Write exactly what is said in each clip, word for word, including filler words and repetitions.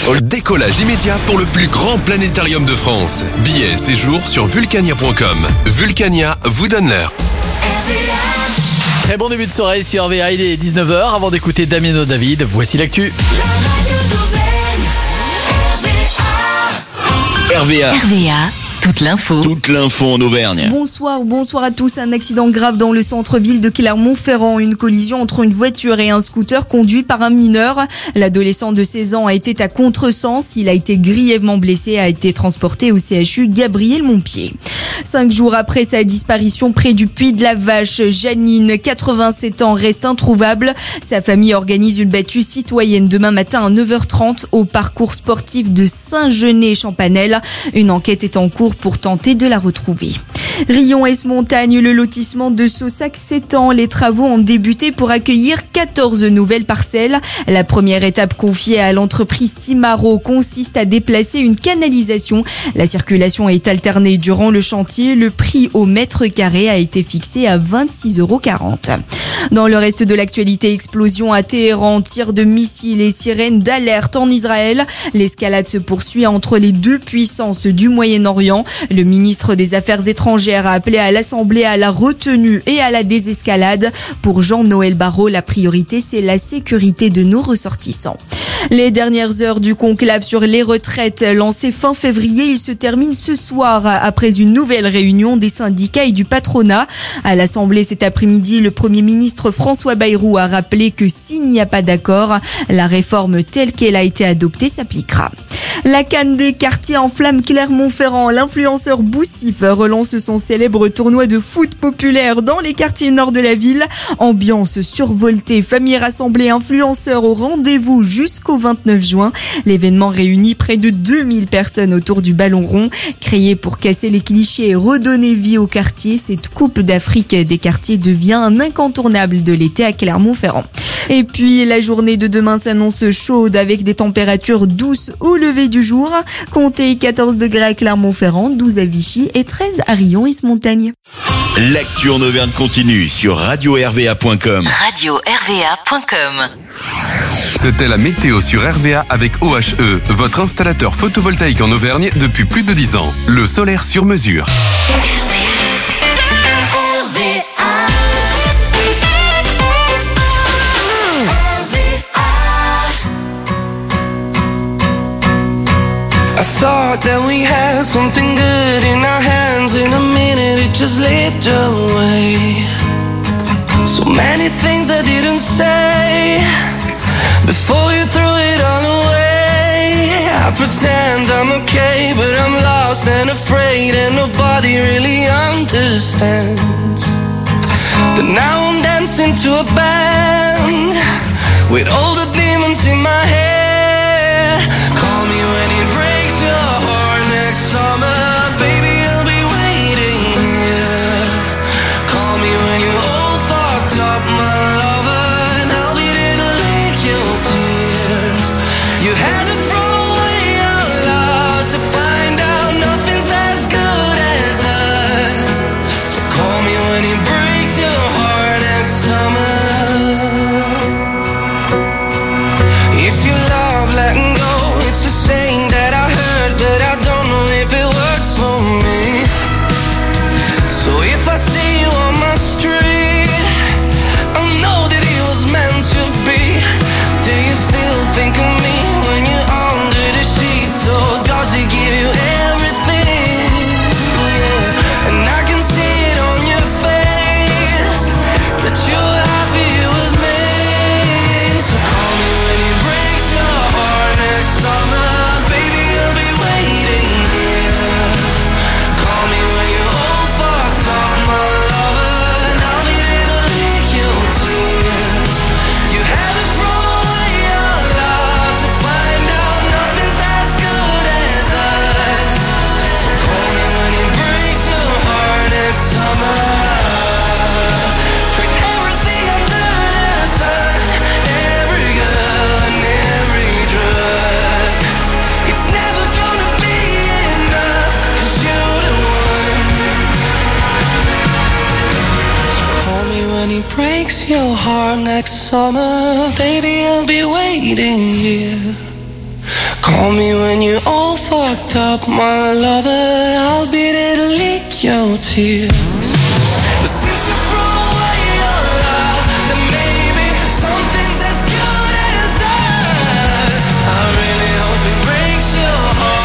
Décollage immédiat pour le plus grand planétarium de France. Billets et séjours sur vulcania point com. Vulcania vous donne l'heure. Très bon début de soirée sur R V A, il est dix-neuf heures. Avant d'écouter Damiano David, voici l'actu. R V A. R V A, toute l'info. Toute l'info en Auvergne. Bonsoir, bonsoir à tous. Un accident grave dans le centre-ville de Clermont-Ferrand. Une collision entre une voiture et un scooter conduit par un mineur. L'adolescent de seize ans a été à contresens. Il a été grièvement blessé et a été transporté au C H U Gabriel Montpied. Cinq jours après sa disparition près du Puy de la Vache, Janine, quatre-vingt-sept ans, reste introuvable. Sa famille organise une battue citoyenne demain matin à neuf heures trente au parcours sportif de Saint-Genès-Champanel. Une enquête est en cours pour tenter de la retrouver. Rion-Est-Montagne, le lotissement de Saussac s'étend. Les travaux ont débuté pour accueillir quatorze nouvelles parcelles. La première étape confiée à l'entreprise Simaro consiste à déplacer une canalisation. La circulation est alternée durant le chantier. Le prix au mètre carré a été fixé à vingt-six euros quarante. Dans le reste de l'actualité, explosion à Téhéran, tir de missiles et sirènes d'alerte en Israël. L'escalade se poursuit entre les deux puissances du Moyen-Orient. Le ministre des Affaires étrangères a appelé à l'Assemblée à la retenue et à la désescalade. Pour Jean-Noël Barrot, la priorité, c'est la sécurité de nos ressortissants. Les dernières heures du conclave sur les retraites lancé fin février, il se termine ce soir après une nouvelle réunion des syndicats et du patronat. À l'Assemblée cet après-midi, le Premier ministre François Bayrou a rappelé que s'il n'y a pas d'accord, la réforme telle qu'elle a été adoptée s'appliquera. La canne des quartiers en flamme Clermont-Ferrand. L'influenceur Boussif relance son célèbre tournoi de foot populaire dans les quartiers nord de la ville. Ambiance survoltée, famille rassemblée, influenceurs au rendez-vous jusqu'au vingt-neuf juin. L'événement réunit près de deux mille personnes autour du ballon rond. Créé pour casser les clichés et redonner vie au quartier, cette Coupe d'Afrique des quartiers devient un incontournable de l'été à Clermont-Ferrand. Et puis, la journée de demain s'annonce chaude avec des températures douces au lever du jour. Comptez quatorze degrés à Clermont-Ferrand, douze à Vichy et treize à Rion-Est-Montagne. L'actu en Auvergne continue sur radio r v a point com. radio r v a point com. C'était la météo sur R V A avec O H E, votre installateur photovoltaïque en Auvergne depuis plus de dix ans. Le solaire sur mesure. I thought that we had something good in our hands. In a minute it just slipped away. So many things I didn't say before you threw it all away. I pretend I'm okay, but I'm lost and afraid, and nobody really understands. But now I'm dancing to a band with all the demons in my head. Call me when it breaks your heart next summer, baby, I'll be waiting here. Call me when you're all fucked up, my lover, and I'll be there to lick your tears. You had to throw away our love to find out nothing's as good as us. So call me when it breaks your heart next summer. If you love letting go, it's a saying that I heard, but I don't know if it works for me. So if I see you on my street, I know that it was meant to be. Do you still think of me when you're under the sheets? So does it give you everything? Yeah. And I can see it on your face that you're happy with me. So call me when it breaks your heart next summer, baby, I'll be waiting here. Call me when you're all fucked up, my lover, and I'll be there to lick your tears. You had to throw away your love to find out nothing's as good as us. So call me when it breaks your heart next summer. Tried everything under the sun, every girl and every drug. It's never gonna be enough, 'cause you're the one. Call me when it breaks your heart next summer, baby, I'll be waiting here. Call me when you're all fucked up, my lover. I'll be there to lick your tears. But since you threw away your love, then maybe something's as good as us. I really hope it breaks your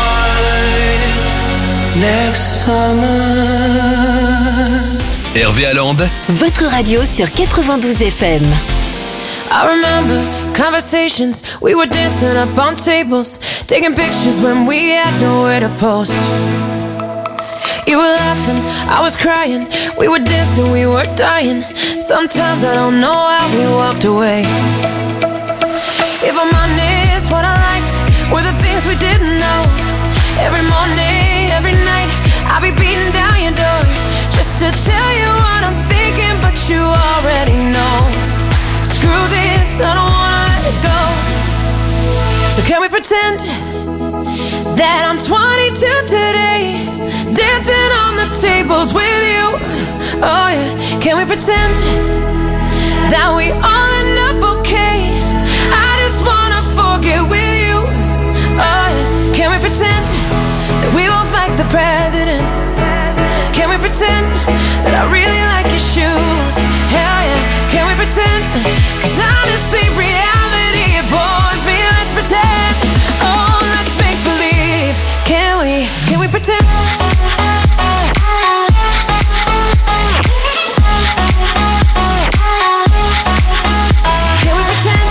heart next summer. R V A Land, votre radio sur quatre-vingt-douze F M. I remember conversations, we were dancing up on tables, taking pictures when we had nowhere to post. You were laughing, I was crying, we were dancing, we were dying. Sometimes I don't know how we walked away. If I'm honest, what I liked were the things we didn't know. Every morning, every night, I'll be beating down your door just to tell you what I'm thinking, but you already know. Screw this, I don't wanna let it go. So can we pretend that I'm twenty-two today, dancing on the tables with you? Oh yeah, can we pretend that we all end up okay? I just wanna forget with you. Oh yeah, can we pretend that we both like the president? Can we pretend that I really like your shoes? Hell yeah, can we pretend? Cause honestly, reality, it bores me. Let's pretend, oh, let's make believe. Can we, can we pretend? Can we pretend?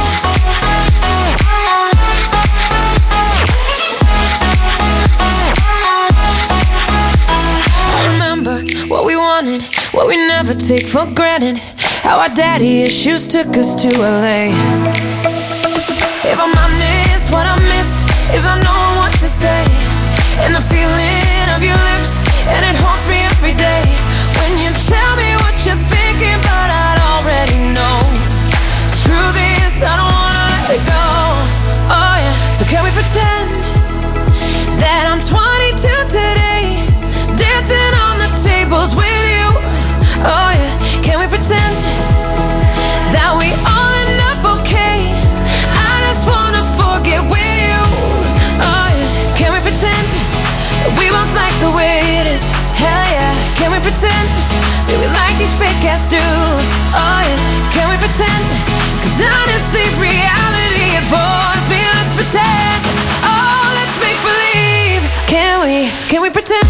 I remember what we wanted, what we never take for granted. How our daddy issues took us to L A. If I'm honest, what I miss is I know what to say, and the feeling of your lips, and it haunts me every day. When you tell me what you're thinking, but I'd already know. Screw this, I don't wanna let it go. Oh yeah, so can we pretend that I'm twenty-two today, dancing on the tables with you? Oh yeah, can we pretend that we all end up okay? I just wanna forget with you. Oh yeah, can we pretend that we both like the way it is? Hell yeah, can we pretend that we like these fake ass dudes? Oh yeah, can we pretend? Cause honestly, reality, it bores me. Let's pretend, oh, let's make believe. Can we, can we pretend?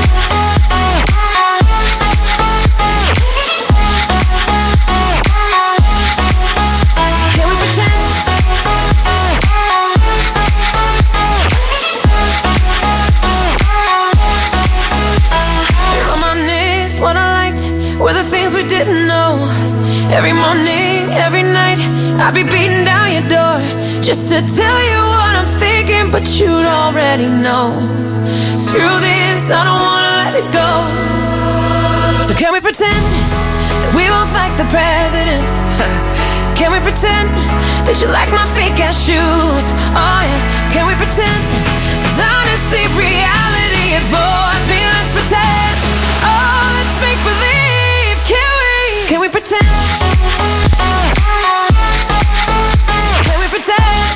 What I liked were the things we didn't know. Every morning, every night, I'd be beating down your door just to tell you what I'm thinking, but you'd already know. Screw this, I don't wanna let it go. So can we pretend that we both like the president? Can we pretend that you like my fake ass shoes? Oh yeah, can we pretend? Cause honestly, reality, it bores me. Let's pretend, oh, let's make believe. Can we, can we pretend? Can we pretend?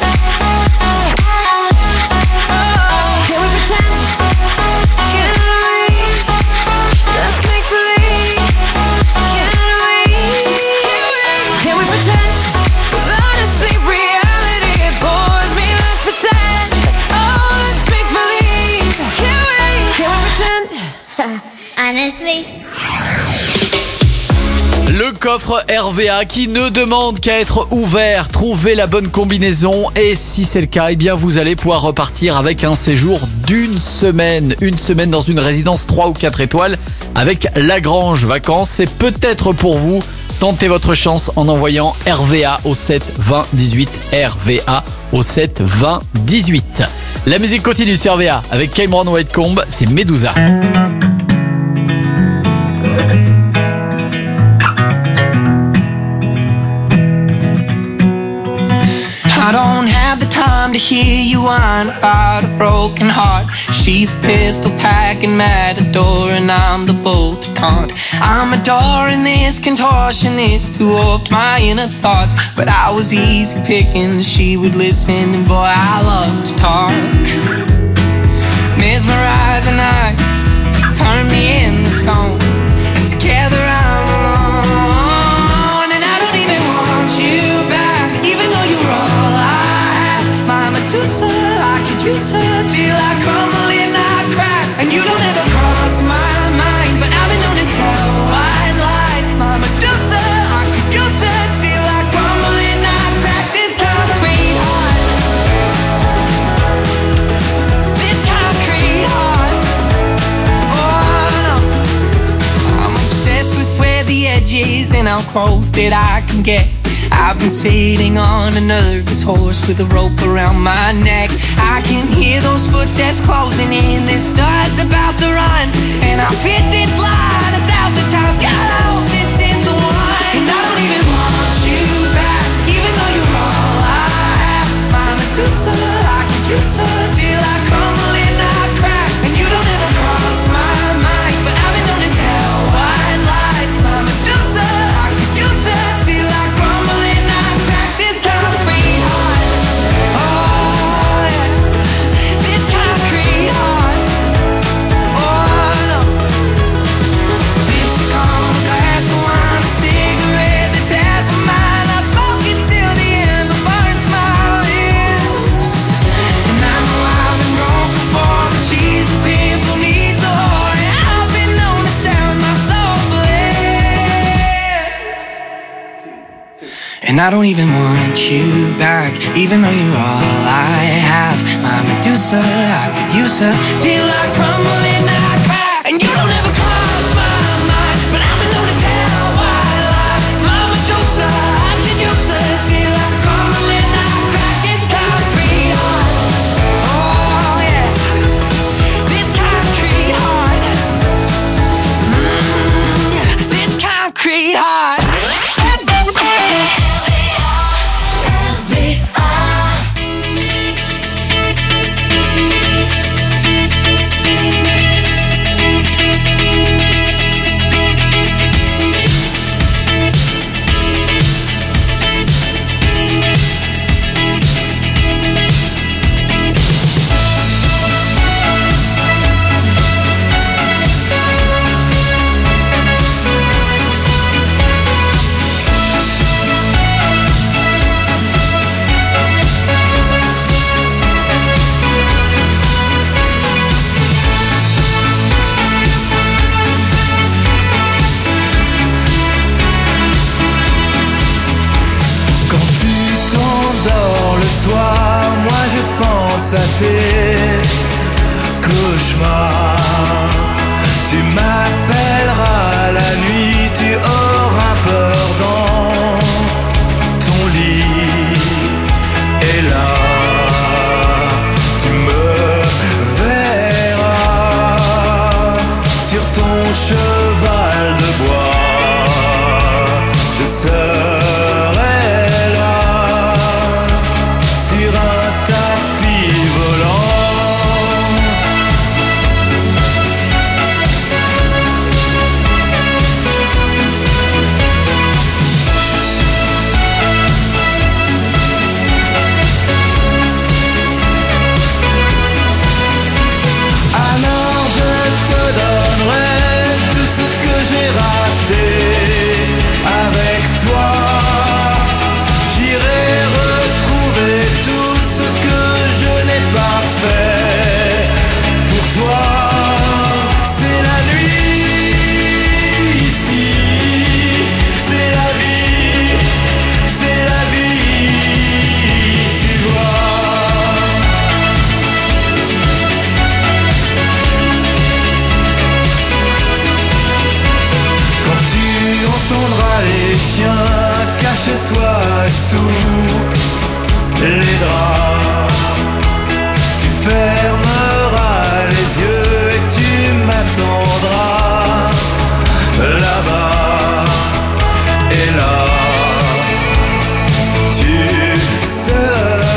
Oh, can we pretend? Can we? Let's make believe. Can we? Can we? Can we pretend? Cause honestly, reality, it bores me. Let's pretend. Oh, let's make believe. Can we? Can we pretend? Honestly. Le coffre R V A qui ne demande qu'à être ouvert. Trouvez la bonne combinaison et si c'est le cas, eh bien vous allez pouvoir repartir avec un séjour d'une semaine. Une semaine dans une résidence trois ou quatre étoiles avec Lagrange Vacances. C'est peut-être pour vous. Tentez votre chance en envoyant R V A au sept vingt dix-huit. R V A au sept vingt dix-huit. La musique continue sur R V A avec Cameron Whitecomb. C'est Medusa. I don't have the time to hear you whine about a broken heart. She's a pistol packing matador and I'm the bolt to taunt. I'm adoring this contortionist who warped my inner thoughts, but I was easy picking, she would listen, and boy I love to talk. Mesmerizing eyes turn me into stone, and together I'm alone, and I don't even want you back, even though you're all I have. My Medusa, I could use her till I crumble and I crack, and you don't ever cross my mind, but I've been known to tell white lies. My Medusa, I could use her till I crumble and I crack. This concrete heart, this concrete heart. Oh no, I'm obsessed with where the edge is and how close that I can get. I've been sitting on a nervous horse with a rope around my neck. I can hear those footsteps closing in, this star's about to run, and I've hit this line a thousand times. God, I hope this is the one. And I don't even want you back, even though you're all I have. My Medusa, I could use her till I crumble and I crack, and you don't ever cross my mind, but I've been known to tell white lies. My Medusa, I could use her till I crumble and I crack. This concrete heart, oh yeah, this concrete heart, oh no. Lipstick on a glass of wine, a cigarette that's half of mine. I smoke it till the end, but burns my lips. And I know I've been broke before, but she's the pimple needs a whore, and I've been known to sell my soul for less. And I don't even want you back, even though you're all I have. My Medusa, I could use her till I crumble and I crack, and you don't ever cross my mind, but I've been known to tell white lies. My Medusa, I could use her till I crumble and I crack. This concrete heart, oh yeah, this concrete heart, mm, yeah, this concrete heart. À tes cauchemars, tu m'appelleras la nuit, tu auras peur dans ton lit, et là tu me verras sur ton cheval de bois. Je serai là sur un tapis volant. Alors je te donnerai tout ce que j'ai raté avec toi. J'irai retrouver tout ce que je n'ai pas fait pour toi. C'est la nuit ici, c'est la vie, c'est la vie, tu vois. Quand tu entendras les chiens, cache-toi sous les draps. Tu fermeras les yeux et tu m'attendras là-bas. Et là, tu seras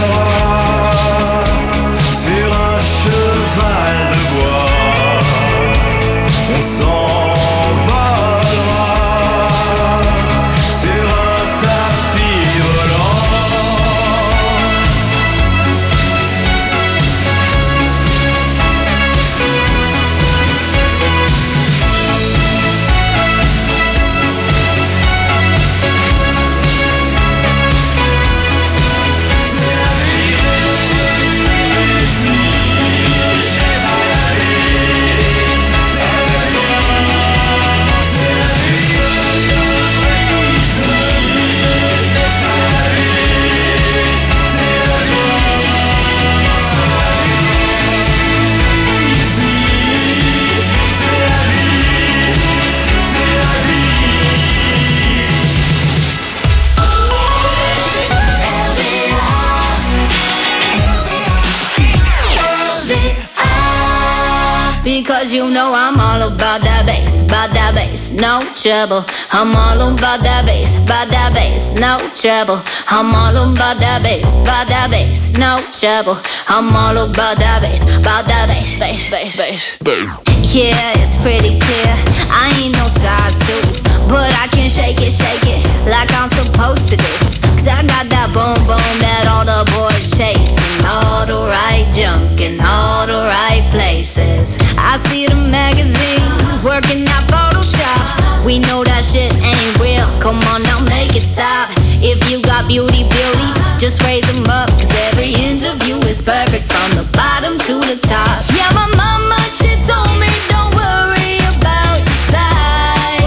Because you know I'm all about that bass, about that bass, no trouble. I'm all about that bass, about that bass, no trouble. I'm all about that bass, about that bass, no trouble. I'm all about that bass, about that bass, bass, bass, bass. Yeah, it's pretty clear. I ain't no size two, but I can shake it, shake it like I'm supposed to do. Cause I got that boom boom that all the boys chasing, all the right junk in all the right places. I see the magazines working at Photoshop. We know that shit ain't real. Come on now, make it stop. If you got beauty, beauty, just raise them up. Cause every inch of you is perfect from the bottom to the top. Yeah, my mama, she told me don't worry about your size.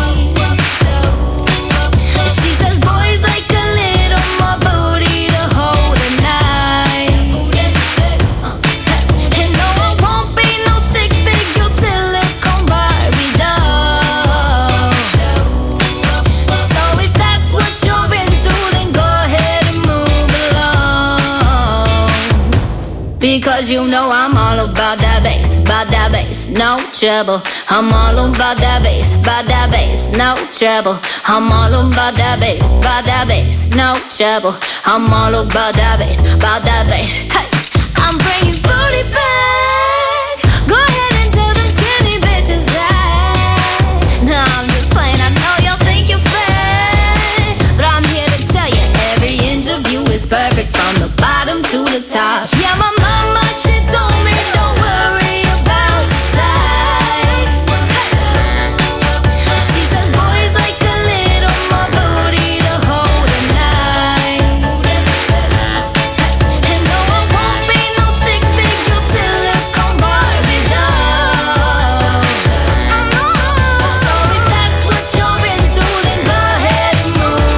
She says boys like a little more booty to hold at night. And no, it won't be no stick figure silicone Barbie doll. So if that's what you're into, then go ahead and move along. Because you know I'm all about that bass, about that bass, no trouble. I'm all about that bass, about that bass, no trouble. I'm all about that bass, about that bass, no trouble. I'm all about that bass, about that bass. Hey, I'm bringing booty back. Go ahead and tell them skinny bitches that. No, I'm just playing. I know y'all think you're fat, but I'm here to tell you every inch of you is perfect from the bottom to the top. Yeah, my mama, she told me don't worry about your size. She says boys like a little more booty to hold at night. And no, it won't be no stick figure silicone Barbie doll. So if that's what you're into, then go ahead and move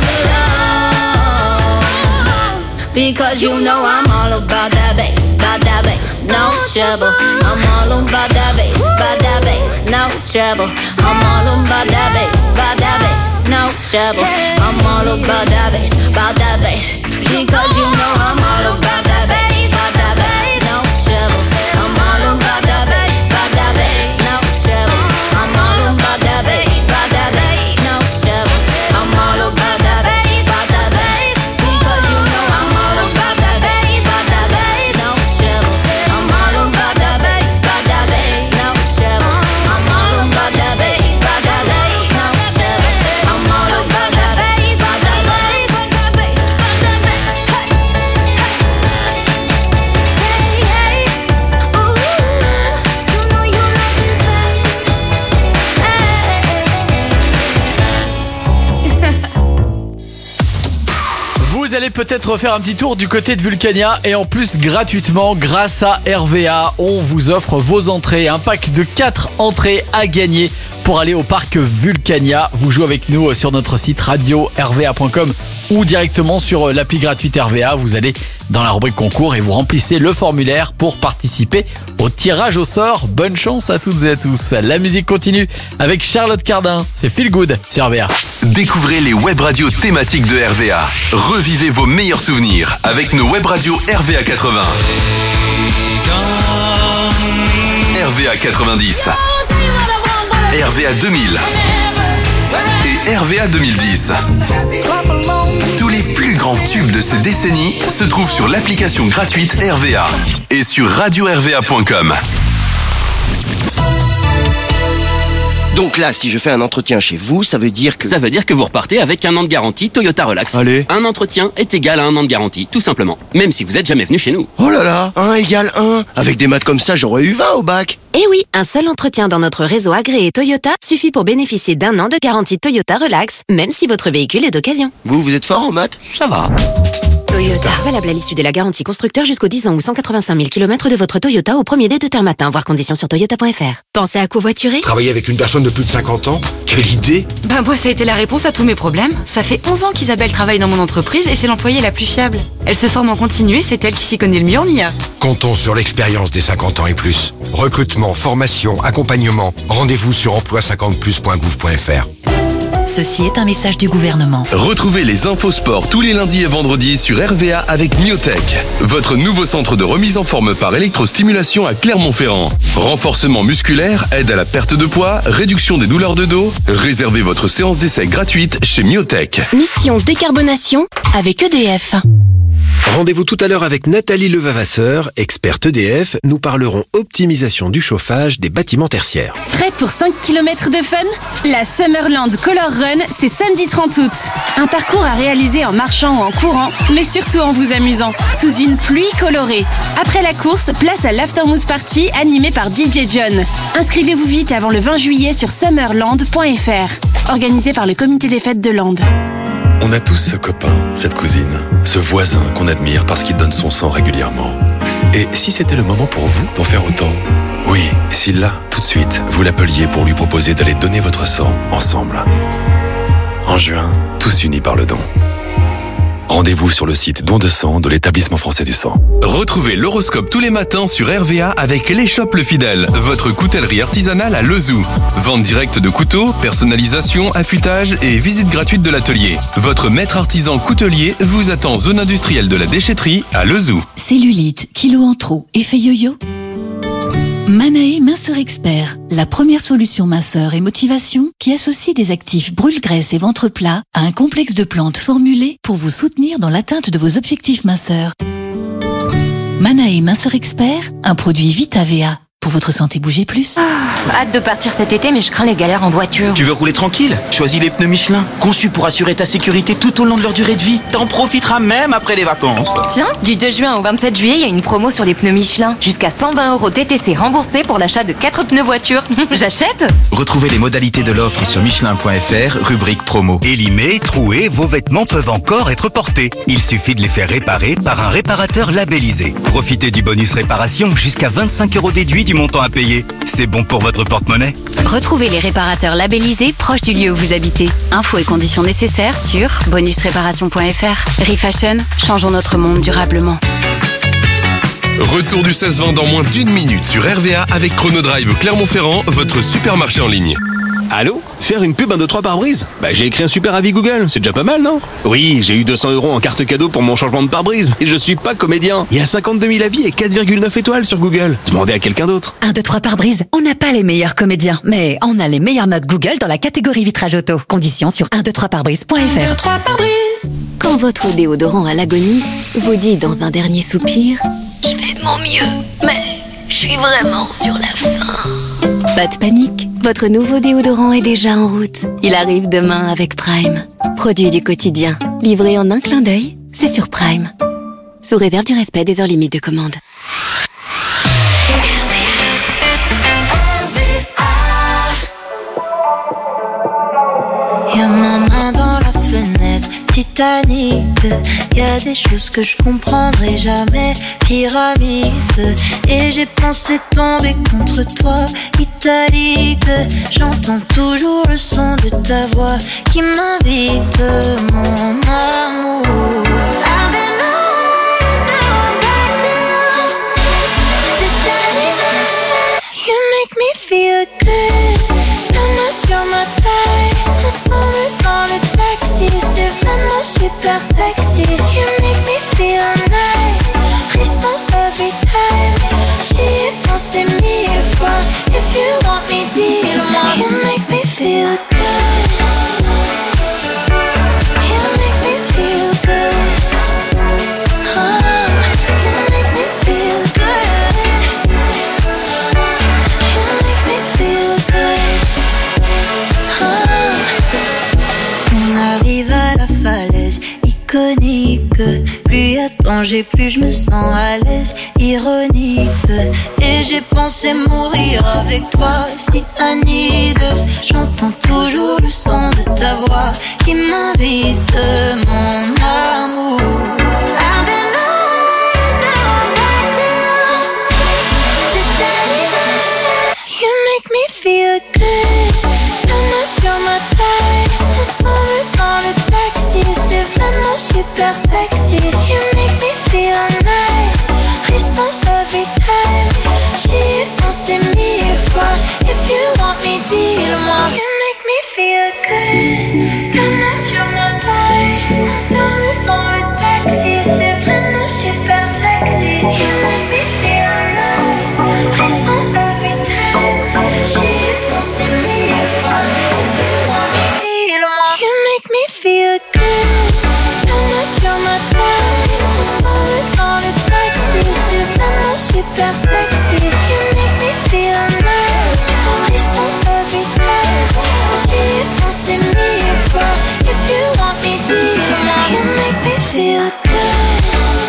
along. Because you know I'm all about that bass, about that bass, no trouble. I'm all about that bass, about that bass, no trouble. I'm all about that bass, about that bass, no trouble. I'm all about that bass, about that bass. Because you know I'm all about that bass, about that bass, no trouble. I'm all about that bass, about that bass, no trouble. I'm all about that bass, about that bass, no trouble. I'm all about that bass, about that bass. Because you know I'm all about that bass, about that bass, no trouble. I'm all about that bass, about that bass, no trouble. I'm all about that bass, about that bass, no trouble. I'm all about that bass, about that bass, about that bass, about that bass. Hey, hey, ooh, you know you like this bass. Vous allez peut-être faire un petit tour du côté de Vulcania et en plus gratuitement grâce à R V A. On vous offre vos entrées, un pack de quatre entrées à gagner pour aller au parc Vulcania. Vous jouez avec nous sur notre site radio r v a point com ou directement sur l'appli gratuite R V A. Vous allez dans la rubrique concours et vous remplissez le formulaire pour participer au tirage au sort. Bonne chance à toutes et à tous. La musique continue avec Charlotte Cardin. C'est Feel Good sur R V A. Découvrez les web radios thématiques de R V A. Revivez vos meilleurs souvenirs avec nos web radios R V A quatre-vingts. R V A quatre-vingt-dix. R V A deux mille. Et R V A deux mille dix. Tous les plus grands tubes de ces décennies se trouvent sur l'application gratuite R V A et sur radio r v a point com. Donc là, si je fais un entretien chez vous, ça veut dire que... Ça veut dire que vous repartez avec un an de garantie Toyota Relax. Allez. Un entretien est égal à un an de garantie, tout simplement. Même si vous n'êtes jamais venu chez nous. Oh là là, un égale un. Avec des maths comme ça, j'aurais eu vingt au bac. Eh oui, un seul entretien dans notre réseau agréé Toyota suffit pour bénéficier d'un an de garantie Toyota Relax, même si votre véhicule est d'occasion. Vous, vous êtes fort en maths? Ça va. Toyota. Valable à l'issue de la garantie constructeur jusqu'aux dix ans ou cent quatre-vingt-cinq mille kilomètres de votre Toyota au premier dé de terme matin. Voir conditions sur toyota point f r. Pensez à covoiturer? Travailler avec une personne de plus de cinquante ans? Quelle idée! Bah moi ça a été la réponse à tous mes problèmes. Ça fait onze ans qu'Isabelle travaille dans mon entreprise et c'est l'employée la plus fiable. Elle se forme en continu et c'est elle qui s'y connaît le mieux en I A. Comptons sur l'expérience des cinquante ans et plus. Recrutement, formation, accompagnement. Rendez-vous sur emploi cinquante plus point gouv point f r. Ceci est un message du gouvernement. Retrouvez les infos sport tous les lundis et vendredis sur R V A avec Myotech, votre nouveau centre de remise en forme par électrostimulation à Clermont-Ferrand. Renforcement musculaire, aide à la perte de poids, réduction des douleurs de dos. Réservez votre séance d'essai gratuite chez Myotech. Mission décarbonation avec E D F. Rendez-vous tout à l'heure avec Nathalie Levavasseur, experte E D F. Nous parlerons optimisation du chauffage des bâtiments tertiaires. Prêt pour cinq kilomètres de fun? La Summerland Color Run, c'est samedi trente août. Un parcours à réaliser en marchant ou en courant, mais surtout en vous amusant, sous une pluie colorée. Après la course, place à l'Aftermoose Party animé par D J John. Inscrivez-vous vite avant le vingt juillet sur summerland point f r. Organisé par le comité des fêtes de Lande. On a tous ce copain, cette cousine, ce voisin qu'on admire parce qu'il donne son sang régulièrement. Et si c'était le moment pour vous d'en faire autant? Oui, si là, tout de suite, vous l'appeliez pour lui proposer d'aller donner votre sang ensemble. En juin, tous unis par le don. Rendez-vous sur le site Don de sang de l'Établissement français du sang. Retrouvez l'horoscope tous les matins sur R V A avec l'échoppe Le Fidèle, votre coutellerie artisanale à Lezou. Vente directe de couteaux, personnalisation, affûtage et visite gratuite de l'atelier. Votre maître artisan coutelier vous attend zone industrielle de la déchetterie à Lezou. Cellulite, kilos en trop, effet yo-yo? Manae Minceur Expert, la première solution minceur et motivation qui associe des actifs brûle-graisse et ventre plat à un complexe de plantes formulées pour vous soutenir dans l'atteinte de vos objectifs minceurs. Manae Minceur Expert, un produit Vita V A. Pour votre santé, bougez plus. Ah, hâte de partir cet été, mais je crains les galères en voiture. Tu veux rouler tranquille? Choisis les pneus Michelin, conçus pour assurer ta sécurité tout au long de leur durée de vie. T'en profiteras même après les vacances. Tiens, du deux juin au vingt-sept juillet, il y a une promo sur les pneus Michelin. Jusqu'à cent vingt euros T T C remboursés pour l'achat de quatre pneus voiture. J'achète? Retrouvez les modalités de l'offre sur michelin point f r, rubrique promo. Élimés, troués, vos vêtements peuvent encore être portés. Il suffit de les faire réparer par un réparateur labellisé. Profitez du bonus réparation, jusqu'à vingt-cinq euros déduits du montant à payer. C'est bon pour votre porte-monnaie. Retrouvez les réparateurs labellisés proches du lieu où vous habitez. Infos et conditions nécessaires sur bonus réparation point f r. Refashion, changeons notre monde durablement. Retour du seize vingt dans moins d'une minute sur R V A avec Chronodrive Clermont-Ferrand, votre supermarché en ligne. Allô? Faire une pub un deux trois pare-brise? Bah j'ai écrit un super avis Google, c'est déjà pas mal, non? Oui, j'ai eu deux cents euros en carte cadeau pour mon changement de pare-brise, et je suis pas comédien. Il y a cinquante-deux mille avis et quatre virgule neuf étoiles sur Google. Demandez à quelqu'un d'autre. un, deux, trois pare-brise, on n'a pas les meilleurs comédiens, mais on a les meilleures notes Google dans la catégorie vitrage auto. Conditions sur un, deux, trois pare-brise point f r. un, deux, trois pare-brise. Quand votre déodorant à l'agonie vous dit dans un dernier soupir, je fais de mon mieux, mais je suis vraiment sur la fin. Pas de panique, votre nouveau déodorant est déjà en route. Il arrive demain avec Prime. Produit du quotidien, livré en un clin d'œil, c'est sur Prime. Sous réserve du respect des heures limites de commande. Y'a ma main dans la fenêtre, Titanic. Y'a des choses que je comprendrai jamais, pyramide. Et j'ai pensé tomber contre toi, italique. J'entends toujours le son de ta voix qui m'invite, mon amour. I've been away, now I'm back to you. C'est arrivé, you make me feel good. La main sur ma taille, ensemble dans le taxi, c'est vraiment super sexy. You make me feel nice, frisson every time. J'y ai pensé mille fois, if you want me, dis-le-moi. You make me feel good. You make me feel good. Oh, you make me feel good. You make me feel good. On arrive à la falaise iconique. Plus y a danger, plus je me sens à l'aise. Ironique. Et j'ai pensé mourir avec toi, si Anide. J'entends toujours le son de ta voix qui m'invite, mon amour. I've been away, now I'm back to you. C'est arrivé, you make me feel good. La main sur ma taille, ensemble dans le taxi, c'est vraiment super sexy. You make me feel nice, frisson every time. J'y ai pensé mille fois, if you want me, dis-le-moi. You make me feel good. super sexy. You make me feel nice. Frisson every time. J'y ai pensé mille fois. If you want me, dis-moi. You make me feel good.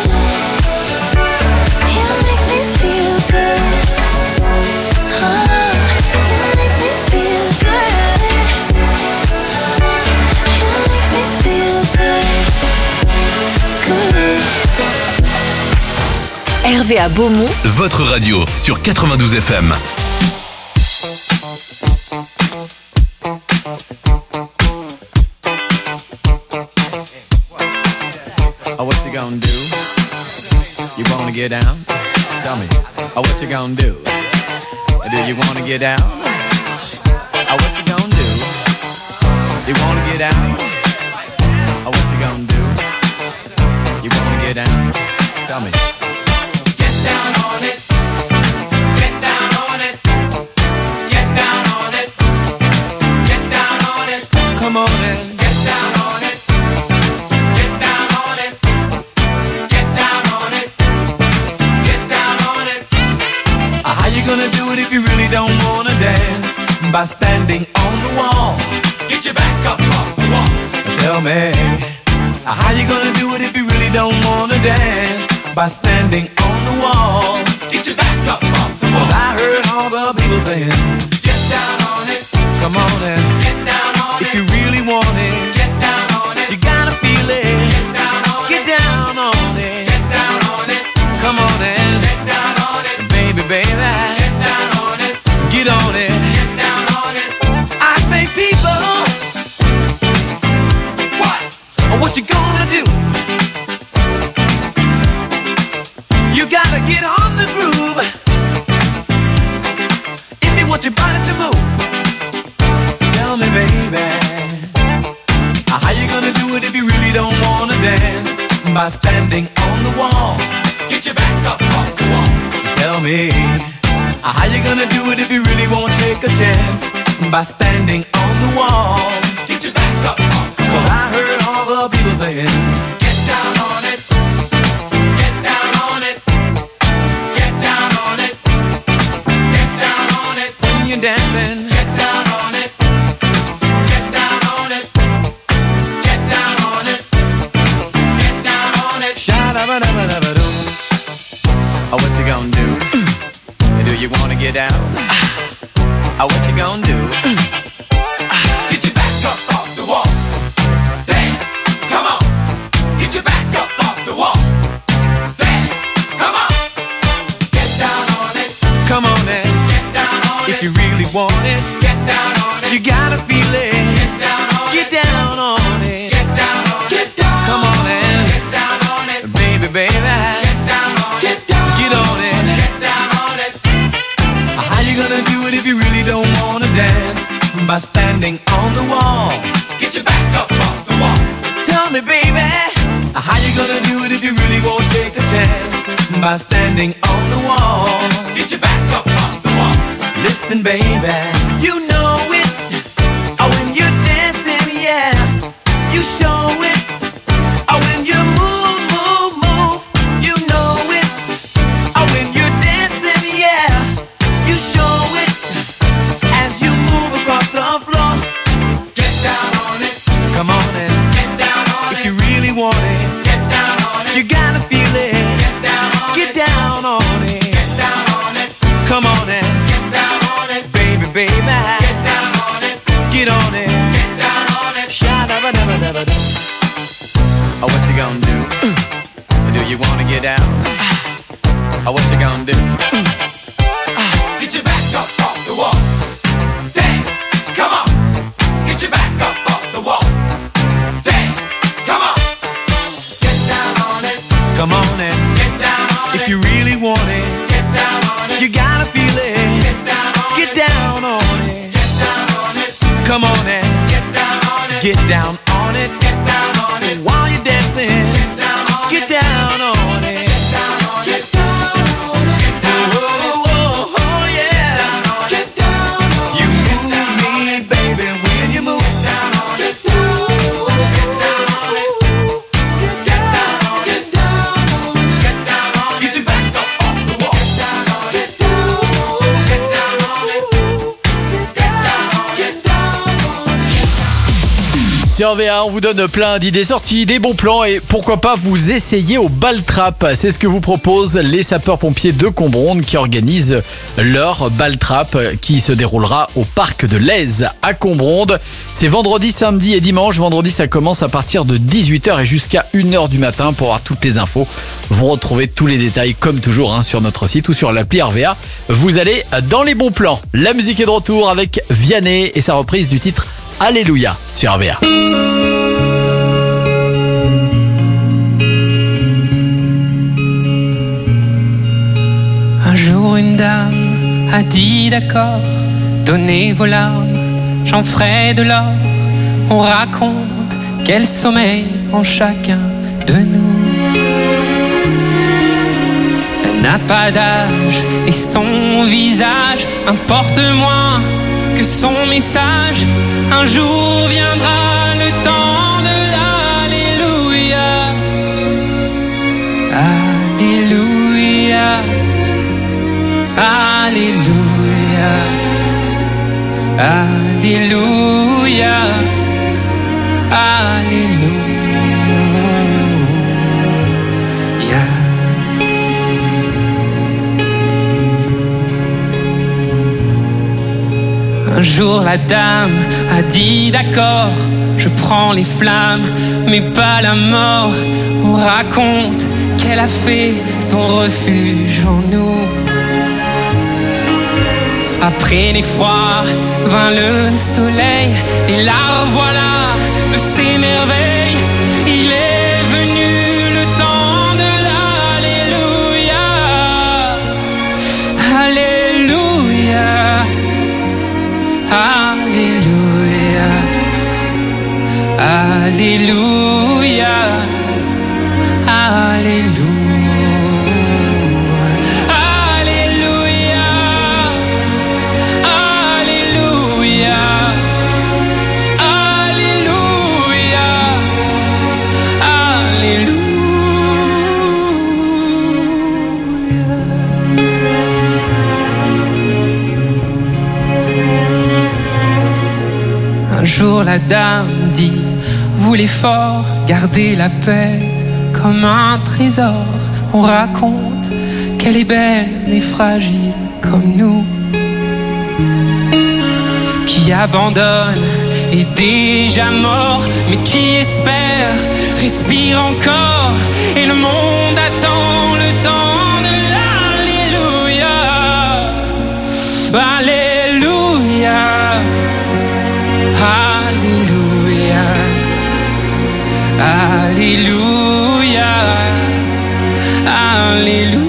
You make me feel good. Oh, you make me feel good. You make me feel good. Good. R V A Beaumont, Votre radio sur quatre-vingt-douze F M. Oh, what you gonna do? You wanna get down? Tell me. Oh, what you gonna do? Do you wanna get down? Oh, what you gonna do? You wanna get down? Oh, what you gonna do? You wanna get down? Tell me. Get down on it. Get down on it. Get down on it. Get down on it. Come on in. Get down on it. Get down on it. Get down on it. Get down on it. Uh, How you gonna do it if you really don't wanna dance? By standing on the wall. Get your back up off the wall. Tell me. uh, How you gonna do it if you really don't wanna dance? By standing on the wall. Get your back up off the wall. 'Cause I heard all the people saying, get down on it. Come on in. Get down on it. If you really want it. Get down on it. You gotta feel it. Get down on it. Get down on it. Get down on it. Come on in. Get down on it. Baby, baby. Get down on it. Get on it. Get down on it. I say people. What? What you gonna do? You gotta get on the groove if you want your body to move. Tell me, baby, how you gonna do it if you really don't wanna dance? By standing on the wall. Get your back up off the wall. Tell me, how you gonna do it if you really won't take a chance? By standing on the wall. Get your back up off the wall. 'Cause I heard all the people saying, get down on it. Get down on it. Get down on it. Get down on it. When you're dancing. Get down on it. Get down on it. Get down on it. Get down on it. Sha-da-ba-da-ba-da-ba-doo. Oh, what you gonna do? Do you wanna get down? Oh, what you gonna do? Get your back up off the wall. Dance, come on. Get your back up off the wall. Dance, come on. Get down on it. Come on in. Get down on it. If you really want it. Get down on it. You gotta feel it. Get down on it. Get down on it. Get down on it. Get down. Come on in. Get down on it. Baby, baby. Get down on it. Get down. Get on it. Get down on it. How you gonna do it if you really don't wanna dance? By standing on the wall. Get your back up off the wall. Tell me, baby, how you gonna do it if you really won't take a chance? By standing on the wall. Get your back up off the wall. Listen, baby, you know it. Oh, when you're dancing, yeah, you show it. Oh, when you move, move, move, you know it. Oh, when you're dancing, yeah, you show it. As you move across the floor. Get down on it. Come on in. Get down on it. If you really want it. Get down on it. You gotta feel it. Get down on it. Get down on it. Get down on it. Come on in. Get down on it. Baby, baby. Get down on it. Get on it. Get down on it. Sha-da-ba-da-ba-da-ba-doo. Oh, what you gonna do? Do you wanna get down? Oh, what you gonna do? Get your back up off the wall. Dance, come on. Get your back up off the wall. Dance, come on. Get down on it. Come on in. Get down on it. If you really want it. Get down on it. You gotta feel it. Get down on it. Get down on it. Get down on it. Come on in. Get down on it. Get down on it. Get down on it. While you're dancing. Get down on it. Get down on it. Get down on it. Get down on it. Get down on it. Oh, oh, yeah. Get down on it. You move me, baby, when you move. Get down on it. Get down on it. Get down on it. Get down on it. Get down on it. Get down on it. Get your back up off the wall. Get down Sur R V A, on vous donne plein d'idées sorties, des bons plans et pourquoi pas vous essayer au bal trap. C'est ce que vous proposent les sapeurs-pompiers de Combronde qui organisent leur bal trap qui se déroulera au parc de l'Aise à Combronde. C'est vendredi, samedi et dimanche. Vendredi, ça commence à partir de dix-huit heures et jusqu'à une heure du matin. Pour avoir toutes les infos, vous retrouvez tous les détails comme toujours hein, sur notre site ou sur l'appli R V A. Vous allez dans les bons plans. La musique est de retour avec Vianney et sa reprise du titre Alléluia sur R V A. Un jour une dame a dit d'accord, donnez vos larmes, j'en ferai de l'or. On raconte quel sommeil en chacun de nous. Elle n'a pas d'âge et son visage importe moins que son message. Un jour viendra le temps de l'Alléluia. Alléluia. Alléluia. Alléluia. Alléluia. Un jour la dame a dit d'accord, je prends les flammes, mais pas la mort. On raconte qu'elle a fait son refuge en nous. Après l'effroi vint le soleil, et la revoilà de ses merveilles. Il est venu le temps de l'Alléluia. Alléluia. Alléluia. Alléluia. Alléluia. Un jour la dame dit, voulez fort garder la paix comme un trésor. On raconte qu'elle est belle mais fragile comme nous, qui abandonne est déjà mort, mais qui espère respire encore. Et le monde attend le temps de l'Alléluia. Alléluia. Alléluia. Alléluia. Alléluia.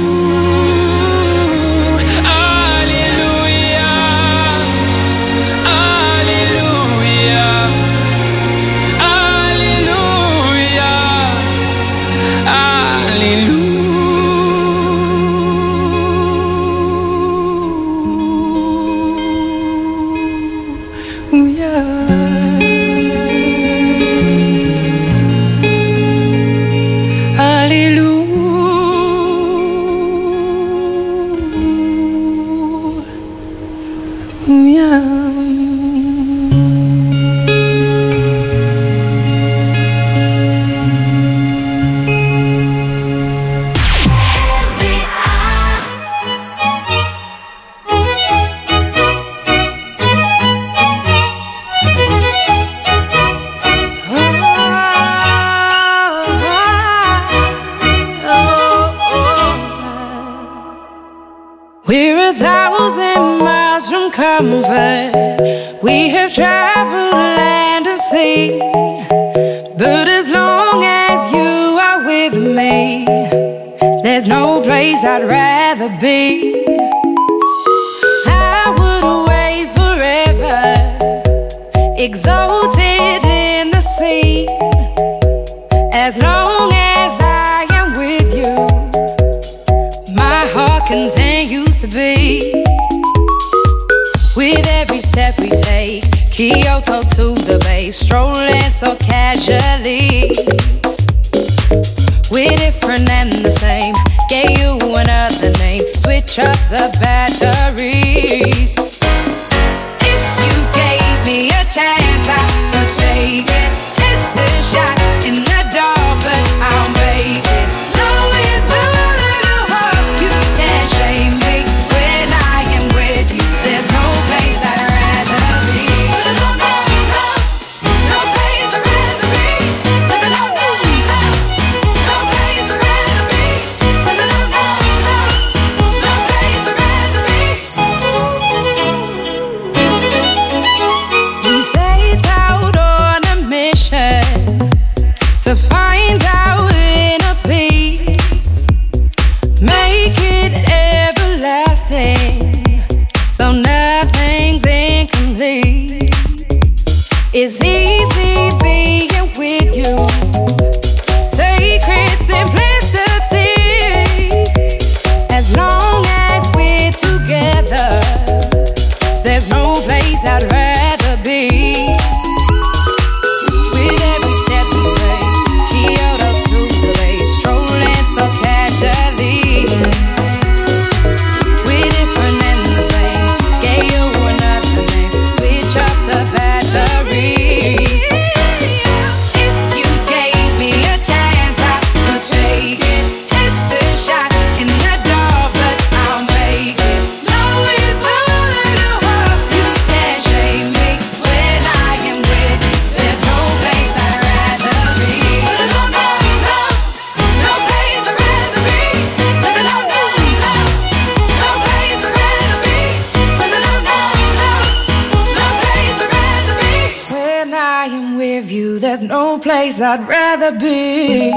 We're a thousand miles from comfort. We have traveled land and sea, but as long as you are with me, there's no place I'd rather be. I would away forever, exalted in the sea, as long as I am with you, my heart continues to beat. With every step we take, Kyoto to the bay, strolling so casually. We're different and the same, gave you another name, switch up the batteries. If you gave me a chance, I would take it. make it everlasting. So nothing's incomplete. It's easy being with you. Sacred simplicity. As long as we're together, there's no place I'd rather be. With every step we take, Kyoto to the bay, strolling so casually. We're different and the same. Gave you another name. Switch up the batteries. If you gave me a chance, I would take it. It's a shot in the dark, but I'll make it. Knowing that it'll hurt, you can't shame me when I am with you. There's no place I'd rather be. No, no, no, no place I'd rather be. No, no, no, no, no place I'd rather be. No, no, no, no, no place I'd rather be. When I am with you, there's no place I'd rather be.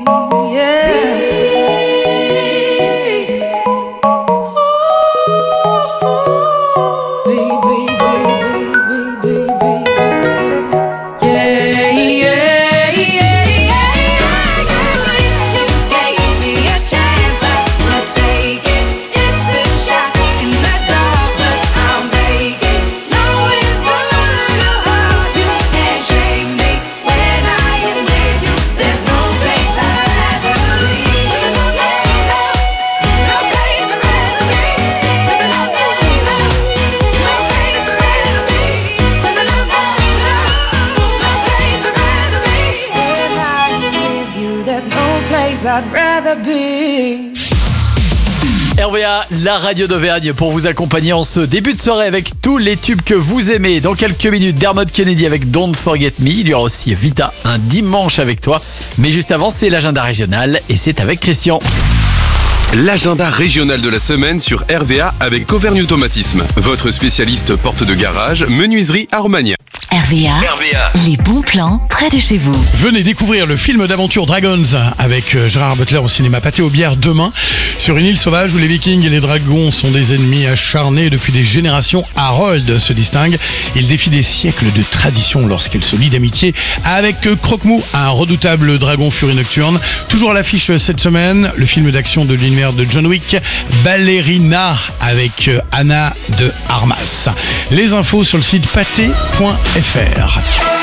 I'd rather be. R V A, la radio d'Auvergne, pour vous accompagner en ce début de soirée avec tous les tubes que vous aimez. Dans quelques minutes, Dermot Kennedy avec Don't Forget Me. Il y aura aussi Vita, un dimanche avec toi. Mais juste avant, c'est l'agenda régional et c'est avec Christian. L'agenda régional de la semaine sur R V A avec Auvergne Automatisme. Votre spécialiste porte de garage, menuiserie à Romagna. R V A, R V A, les bons plans près de chez vous. Venez découvrir le film d'aventure Dragons avec Gérard Butler au cinéma Pâté aux Bières demain, sur une île sauvage où les vikings et les dragons sont des ennemis acharnés depuis des générations. Harold se distingue. Il défie des siècles de tradition lorsqu'il se lie d'amitié avec Croque-Mou, un redoutable dragon furie nocturne. Toujours à l'affiche cette semaine, le film d'action de l'univers de John Wick, Ballerina avec Anna de Armas. Les infos sur le site pâté point f r.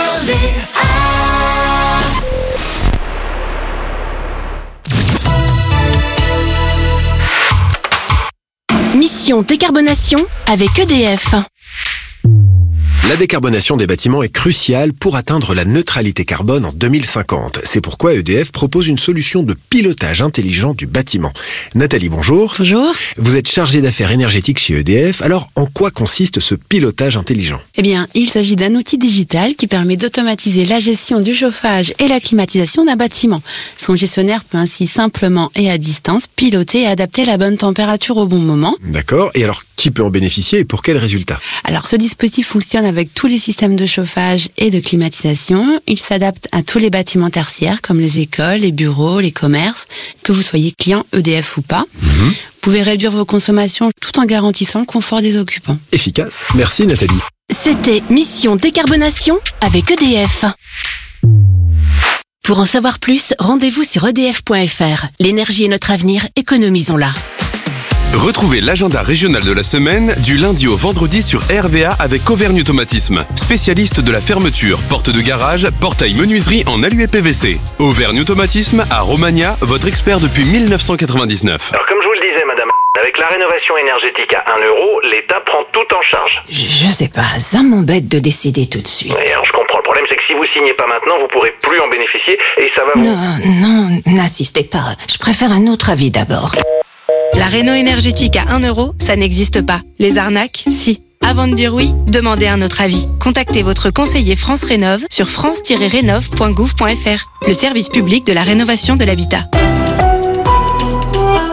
Mission décarbonation avec E D F. La décarbonation des bâtiments est cruciale pour atteindre la neutralité carbone en deux mille cinquante. C'est pourquoi E D F propose une solution de pilotage intelligent du bâtiment. Nathalie, bonjour. Bonjour. Vous êtes chargée d'affaires énergétiques chez E D F. Alors, en quoi consiste ce pilotage intelligent ? Eh bien, il s'agit d'un outil digital qui permet d'automatiser la gestion du chauffage et la climatisation d'un bâtiment. Son gestionnaire peut ainsi simplement et à distance piloter et adapter la bonne température au bon moment. D'accord. Et alors, qui peut en bénéficier et pour quels résultats ? Alors, ce dispositif fonctionne avec tous les systèmes de chauffage et de climatisation. Il s'adapte à tous les bâtiments tertiaires comme les écoles, les bureaux, les commerces, que vous soyez client E D F ou pas. Mmh. Vous pouvez réduire vos consommations tout en garantissant le confort des occupants. Efficace. Merci Nathalie. C'était Mission décarbonation avec E D F. Pour en savoir plus, rendez-vous sur E D F point F R. L'énergie est notre avenir, économisons-la. Retrouvez l'agenda régional de la semaine du lundi au vendredi sur R V A avec Auvergne Automatisme, spécialiste de la fermeture, porte de garage, portail menuiserie en alu et P V C. Auvergne Automatisme à Romagna, votre expert depuis mille neuf cent quatre-vingt-dix-neuf. Alors comme je vous le disais madame, avec la rénovation énergétique à un euro, l'État prend tout en charge. Je, je sais pas, ça m'embête de décider tout de suite. Oui, alors je comprends. Le problème c'est que si vous signez pas maintenant, vous pourrez plus en bénéficier et ça va vous... Non, non, n'insistez pas. Je préfère un autre avis d'abord. La réno énergétique à un euro, ça n'existe pas. Les arnaques, si. Avant de dire oui, demandez un autre avis. Contactez votre conseiller France Rénov sur france tiret rénov point gouv point f r, le service public de la rénovation de l'habitat.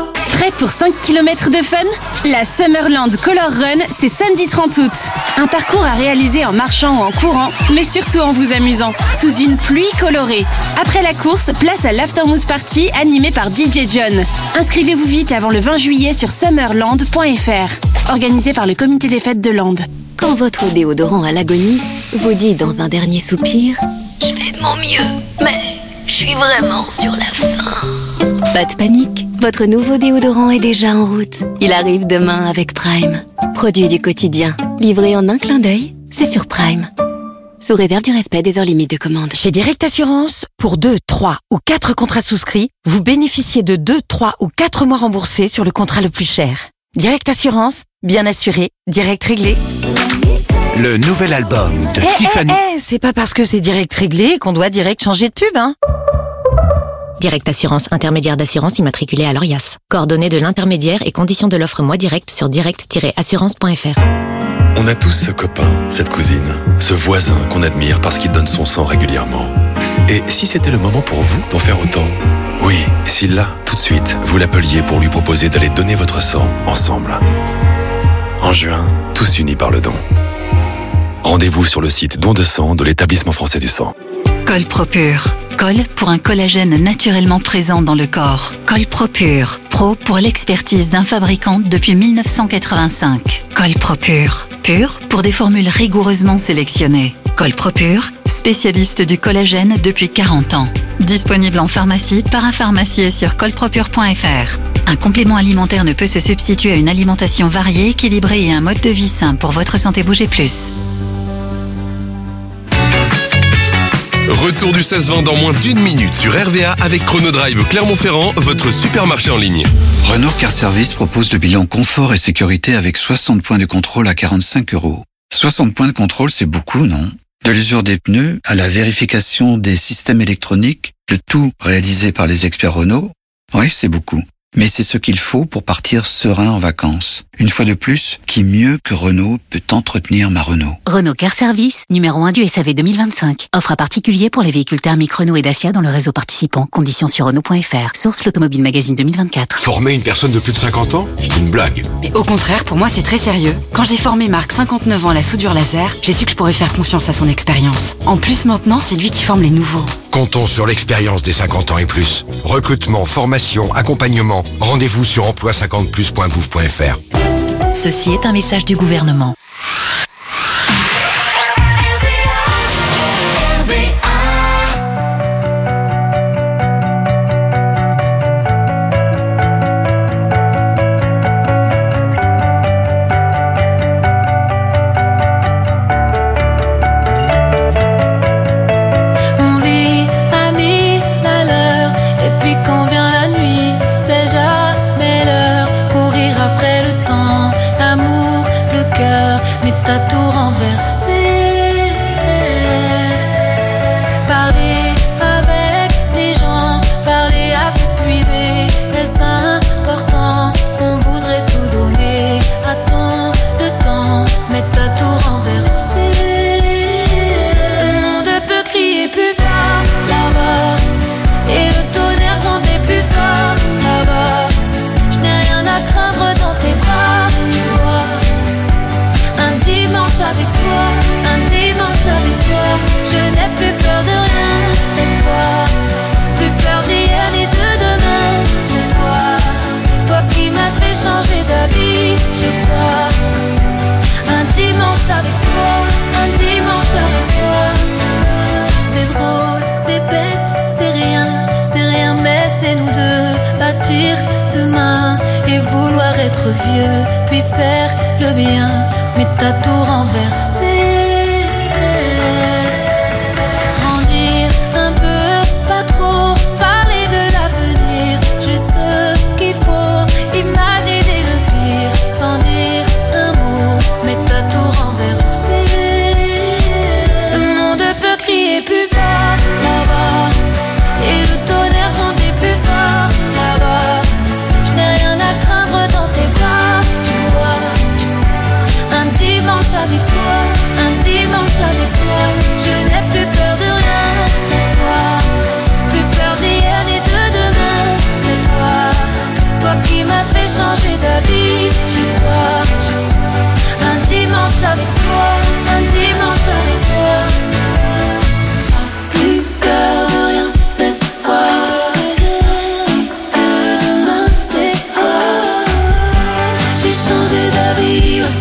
Prêt pour cinq kilomètres de fun? La Summerland Color Run, c'est samedi trente août. Un parcours à réaliser en marchant ou en courant, mais surtout en vous amusant, sous une pluie colorée. Après la course, place à l'Aftermost Party animé par D J John. Inscrivez-vous vite avant le vingt juillet sur summerland point f r. Organisé par le comité des fêtes de Land. Quand votre déodorant à l'agonie vous dit dans un dernier soupir « Je fais de mon mieux, mais je suis vraiment sur la fin ». Pas de panique, votre nouveau déodorant est déjà en route. Il arrive demain avec Prime. Produit du quotidien, livré en un clin d'œil, c'est sur Prime. Sous réserve du respect des heures limites de commande. Chez Direct Assurance, pour deux, trois ou quatre contrats souscrits, vous bénéficiez de deux, trois ou quatre mois remboursés sur le contrat le plus cher. Direct Assurance, bien assuré, direct réglé. Le nouvel album de Eh, Tiffany. eh, eh, c'est pas parce que c'est direct réglé qu'on doit direct changer de pub, hein. Direct Assurance, intermédiaire d'assurance immatriculé à l'Orias. Coordonnées de l'intermédiaire et conditions de l'offre Moi Direct sur direct tiret assurance point f r. On a tous ce copain, cette cousine, ce voisin qu'on admire parce qu'il donne son sang régulièrement. Et si c'était le moment pour vous d'en faire autant? Oui, si là, tout de suite, vous l'appeliez pour lui proposer d'aller donner votre sang ensemble. En juin, tous unis par le don. Rendez-vous sur le site don de sang de l'Établissement français du sang. Colpropure. Col pour un collagène naturellement présent dans le corps. Colpropure. Pro pour l'expertise d'un fabricant depuis mille neuf cent quatre-vingt-cinq. Colpropure. Pur pour des formules rigoureusement sélectionnées. Colpropure, spécialiste du collagène depuis quarante ans. Disponible en pharmacie, parapharmacie et sur colpropure point f r. Un complément alimentaire ne peut se substituer à une alimentation variée, équilibrée et un mode de vie sain pour votre santé. Bougez plus. Retour du seize vingt dans moins d'une minute sur R V A avec Chronodrive Clermont-Ferrand, votre supermarché en ligne. Renault Car Service propose le bilan confort et sécurité avec soixante points de contrôle à quarante-cinq euros. soixante points de contrôle, c'est beaucoup, non? De l'usure des pneus à la vérification des systèmes électroniques, le tout réalisé par les experts Renault. Oui, c'est beaucoup. Mais c'est ce qu'il faut pour partir serein en vacances. Une fois de plus, qui mieux que Renault peut entretenir ma Renault? Renault Car Service, numéro un du S A V deux mille vingt-cinq. Offre à particulier pour les véhicules thermiques Renault et Dacia dans le réseau participant. Conditions sur Renault point f r. Source l'Automobile Magazine deux mille vingt-quatre. Former une personne de plus de cinquante ans, c'est une blague. Mais au contraire, pour moi, c'est très sérieux. Quand j'ai formé Marc, cinquante-neuf ans, à la soudure laser, j'ai su que je pourrais faire confiance à son expérience. En plus, maintenant, c'est lui qui forme les nouveaux. Comptons sur l'expérience des cinquante ans et plus. Recrutement, formation, accompagnement. Rendez-vous sur emploi cinquante plus point gouv point f r. Ceci est un message du gouvernement. On vit à mille à l'heure, et puis quand vient la nuit, c'est jamais l'heure. Courir après le temps, l'amour, le cœur, mais t'as tout renversé. Parler avec les gens, parler à s'épuiser, est-ce important? On voudrait tout donner, attends le temps, mais t'as tout renversé. Le monde peut crier plus fort là-bas, et le tonnerre gronder plus fort là-bas. Je n'ai rien à craindre dans tes bras, tu vois. Un dimanche avec toi, un dimanche avec toi. Je n'ai plus peur de rien cette fois. Plus peur d'hier ni de demain, c'est toi. Toi qui m'as fait changer d'avis, je crois. Un dimanche avec toi, un dimanche avec toi. C'est drôle, c'est bête, c'est rien, c'est rien, mais c'est nous deux. Bâtir demain et vouloir être vieux, puis faire le bien, mais t'as tout renversé. Grandir un peu, pas trop, parler de l'avenir, juste ce qu'il faut, imaginer le pire, sans dire un mot, mais t'as tout renversé. Le monde peut crier plus fort là-bas, et le tonnerre gronder plus fort là-bas. Je n'ai rien à craindre dans tes bras, tu vois. Un dimanche avec toi, changé d'avis, ouais.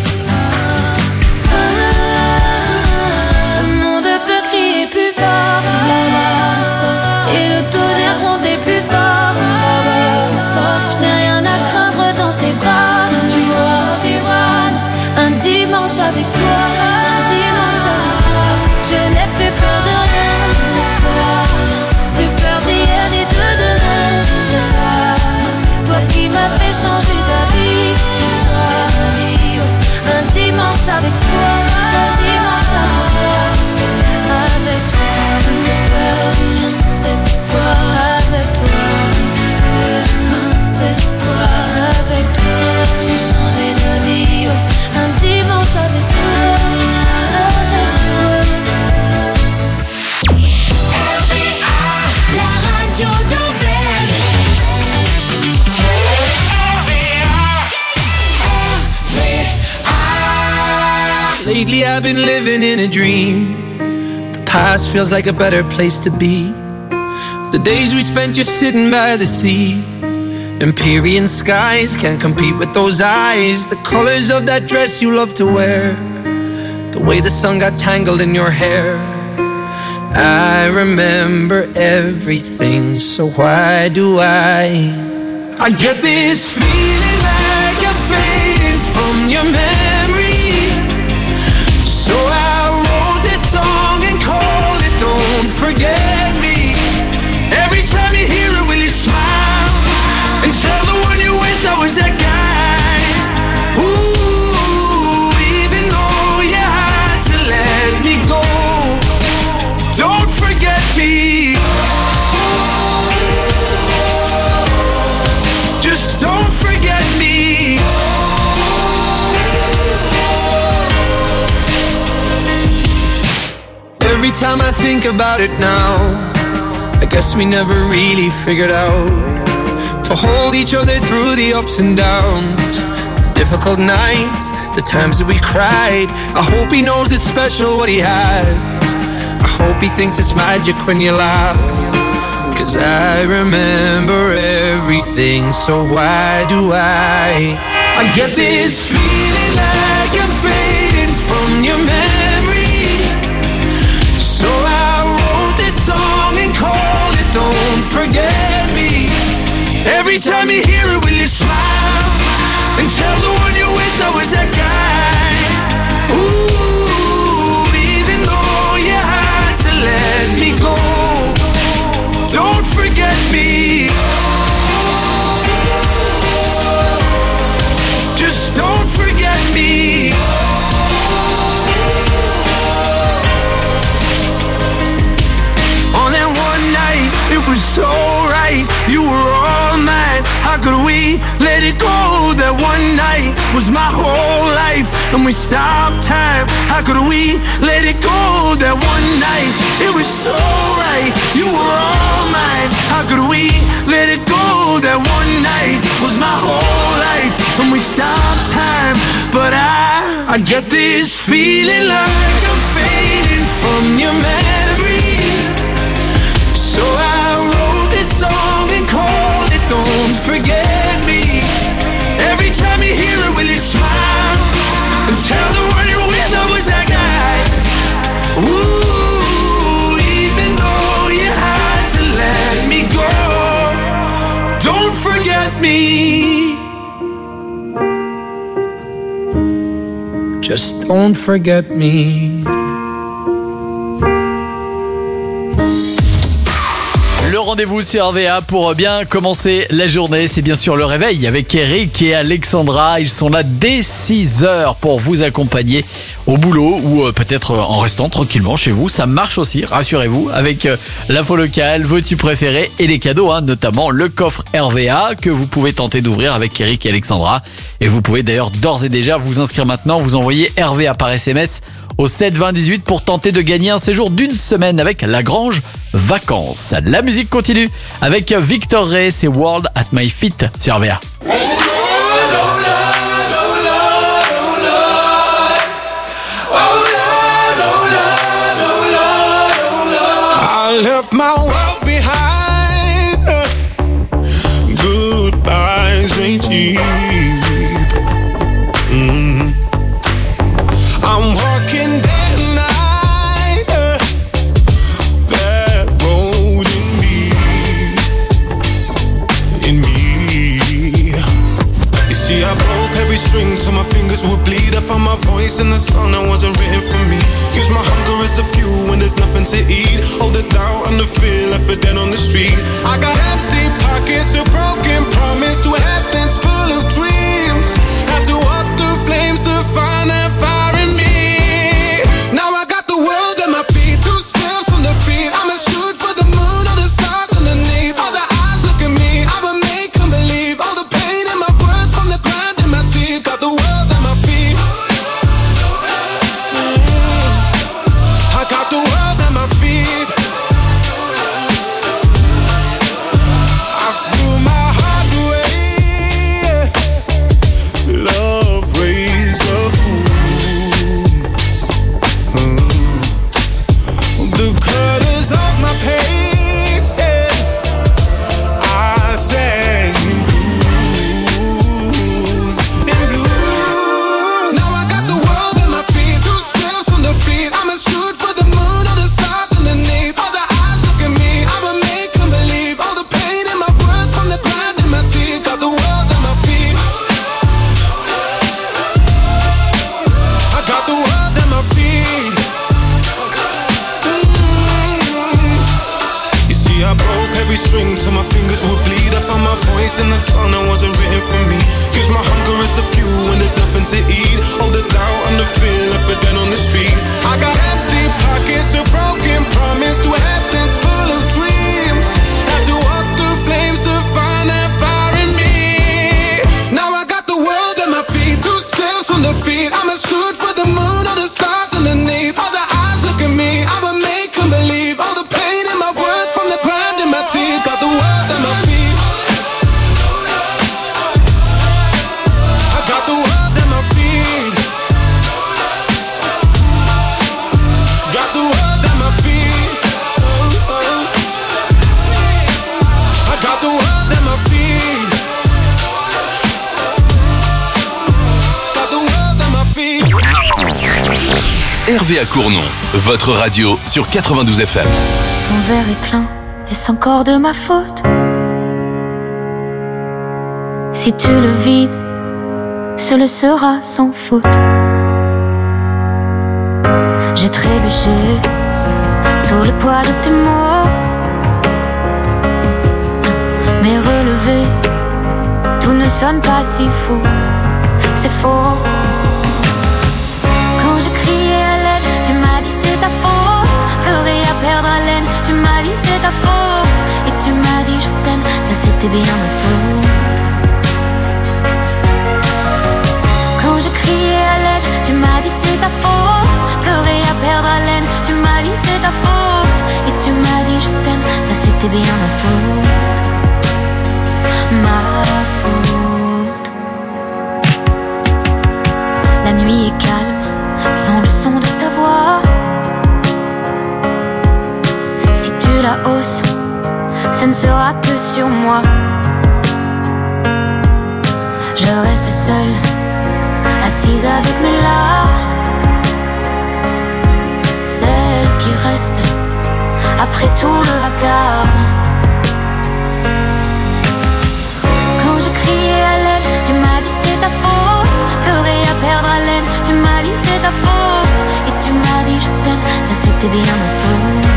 Le monde peut crier plus fort, et le tonnerre gronder plus fort. Je n'ai rien à craindre dans tes bras, tu vois, tes bras. Un dimanche avec toi, un dimanche avec toi. Je n'ai plus peur de rien cette fois, plus peur d'hier ni de demain. C'est toi, toi qui m'as fait changer d'avis. J'ai changé d'avis, ouais. Un dimanche avec toi, un dimanche avec toi, avec toi. Cette fois, avec toi, cette fois, avec toi. J'ai changé d'avis, ouais. Un dimanche avec toi, avec toi. R V A, la radio d'Auvergne. R V A, R V A. Lately I've been living in a dream. The past feels like a better place to be. The days we spent just sitting by the sea. Empyrean skies can't compete with those eyes. The colors of that dress you love to wear. The way the sun got tangled in your hair. I remember everything, so why do I I get this feeling like I'm fading from your memory. So I wrote this song and called it Don't Forget Me. Every time you hear it, will you smile and tell the one you're with I was that guy? Ooh, even though you had to let me go, don't forget me. Just don't forget me. Every time I think about it now, I guess we never really figured out to hold each other through the ups and downs, the difficult nights, the times that we cried. I hope he knows it's special what he has. I hope he thinks it's magic when you laugh, 'cause I remember everything, so why do I I get this feeling like I'm fading from your memory. So I wrote this song and called it Don't Forget Me. Every time you hear it, will you smile and tell the one you're with I was that guy? Ooh, even though you had to let me go, don't forget me. Just don't forget me. On that one night, it was so right. You were all mine. How could we let it go? That one night was my whole life, and we stopped time. How could we let it go? That one night, it was so right. You were all mine. How could we let it go? That one night was my whole life, and we stopped time. But I, I get this feeling like I'm fading from your memory. So I wrote this song and called it Don't Forget Me. Every time you hear it, will you smile and tell the one you're with I was that guy? Ooh, even though you had to let me go, don't forget me. Just don't forget me. Le rendez-vous sur R V A pour bien commencer la journée, c'est bien sûr le réveil avec Eric et Alexandra. Ils sont là dès six heures pour vous accompagner au boulot ou peut-être en restant tranquillement chez vous. Ça marche aussi, rassurez-vous, avec l'info locale, vos tubes préférés et les cadeaux, hein, notamment le coffre R V A que vous pouvez tenter d'ouvrir avec Eric et Alexandra. Et vous pouvez d'ailleurs d'ores et déjà vous inscrire maintenant, vous envoyez R V A par S M S au sept vingt dix-huit pour tenter de gagner un séjour d'une semaine avec Lagrange Vacances. La musique continue avec Victor Ray, c'est World at My Feet sur R V A. I left my world behind. Goodbyes ain't cheap. See, I broke every string till my fingers would bleed. I found my voice in the song that wasn't written for me. Use my hunger as the fuel when there's nothing to eat. All the doubt and the fear left for dead on the street. I got empty pockets, a broken promise to a head that's full of dreams. Had to walk through flames to find that fire in me. Now I got the world at my feet, two steps from defeat. I'ma shoot for the moon or the stars underneath. All the eyes look at me, I'ma make them believe. All the pain in my words from the grind in my teeth. Got the world at my feet. Mm. I got the world at my feet. I threw my heart away. Love raised the fool. Mm. The colors of my pain, I sang in blues, in blues. Now I got the world at my feet, two steps from defeat. I'ma shoot for the moon or the stars underneath. All the eyes look at me, I'ma make them believe. All the pain in my words from the grind in my teeth. Got the world at my feet. I got the world at my feet. I broke every string till my fingers would bleed. I found my voice in the song that wasn't written for me. Use my hunger as the fuel when there's nothing to eat. All the doubt and the fear left for dead on the street. I got empty pockets, a broken promise to a head that's full of dreams. Had to walk through flames to find that fire in me. Now I got the world at my feet, two steps from defeat. I'ma shoot for the moon or the stars underneath. All the eyes look at me, I'ma make them believe. All the pain in my words from the grind in my teeth. Got the world at my feet. I got the world at my feet. Got the world at my feet. Oh, oh. I got the world at my feet. Got the world at my feet. R V A Cournon, votre radio sur quatre-vingt-douze F M. Ton verre est plein, est-ce encore de ma faute? Si tu le vides, ce le sera sans faute. J'ai trébuché sous le poids de tes mots, mais relevé, tout ne sonne pas si faux. C'est faux. Quand je criais à l'aide, tu m'as dit c'est ta faute. Pleurer à perdre haleine, tu m'as dit c'est ta faute. Et tu m'as dit je t'aime, ça c'était bien ma faute. Quand je criais à l'aide, tu m'as dit c'est ta faute. Pleurer à perdre haleine, tu m'as dit c'est ta faute. Et tu m'as dit je t'aime, ça c'était bien ma faute. Ma faute. La nuit est calme, sans le son de ta voix. Si tu la hausses, ce ne sera que sur moi. Je reste seule, assise avec mes larmes. Celle qui reste après tout le vacarme. Quand je criais à l'aide, tu m'as dit c'est ta faute. Pleurer à perdre haleine, tu m'as dit c'est ta faute. Et tu m'as dit je t'aime, ça c'était bien ma faute.